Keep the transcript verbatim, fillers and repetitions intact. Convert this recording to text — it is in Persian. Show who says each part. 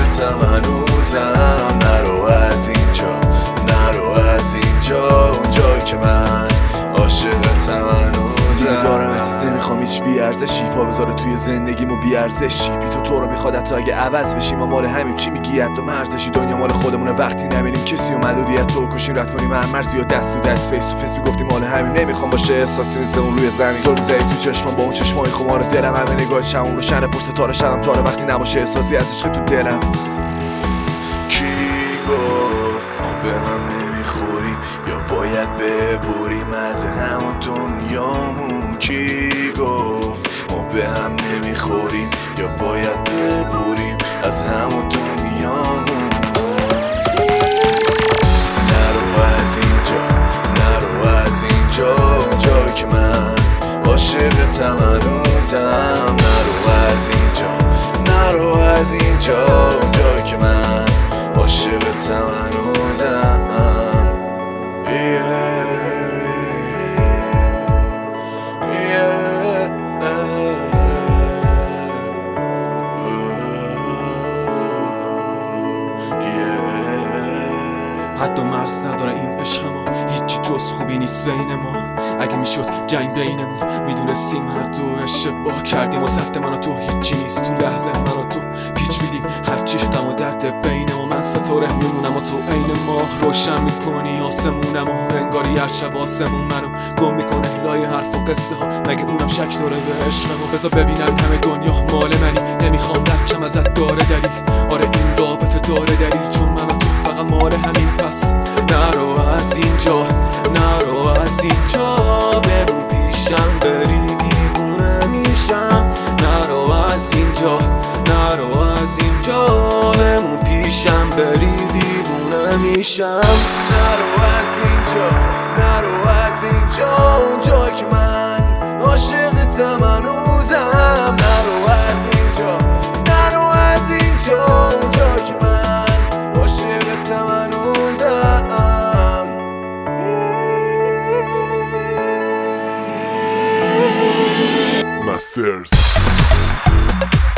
Speaker 1: عاشقتم هنوزم. نرو از اینجا، نرو از اینجا، اونجایی که من عاشقتم هنوزم.
Speaker 2: دارمت نمیخوام هیچ بیارزشی، پا بذاره توی زندگیمو بیارزشی. بی تو تو رو میخواد حتی اگه عوض بشیم، ما مال همیم چی میگی حتی مرزشی. دنیا مال خودمونه وقتی نمیریم کسی و محدودیت تو کشیم رد کنیم هر مرزی و دست تو دست فیس تو فیس میگفتیم مال همیم. نمیخوام باشه احساسی مثل اون روی زمین، زل میزنی تو چشمم با اون چشمای خمار دلم. همه نگاه شمون رو شن پر ستاره شدم تاره وقتی نباشه احساسی از عشق تو دلم.
Speaker 1: کی گفت ما به هم نمیخوریم یا باید ببوریم از همون دنیامون؟ کی گفت ما به هم نمیخوریم یا باید ببوریم از همون دنیامون؟ نرو از اینجا، نرو از اینجا، اونجایی که من عاشقتم هنوزم. نرو از اینجا، نرو از اینجا، اونجایی که من عاشقتم هنوزم.
Speaker 3: حد و مرز نداره این عشق ما، هیچی جز خوبی نیست بین ما. اگه میشد جنگ بینمون میدونستیم هر دو اشتباه کردیم و ضد من و تو هیچی نیست. تو لحظه من و تو پیچ میدیم هرچی غم و درد بین ما. من ستاره میمونم و تو عین ماه روشن میکنی آسمونم و انگاری هر شب آسمون منو گم میکنه لای حرف و قصه ها. مگه اونم شک داره به عشق ما؟ بذار ببینم همه دنیا مال منی، نمیخوام رکم ازت داره دلیل. آره این رابطه داره دلیل، چون من و تو فقط مال همین. پس نرو از اینجا، نرو از اینجا، بمون پیشم بری دیوونه میشم. نرو از اینجا، نرو از اینجا، بمون پیشم بری دیوونه میشم.
Speaker 1: نرو از اینجا، نرو از اینجا، اونجایی که من عاشقتم هنوزم. نرو از اینجا، نرو از اینجا، اونجایی که من عاشقتم هنوزم.
Speaker 4: Masters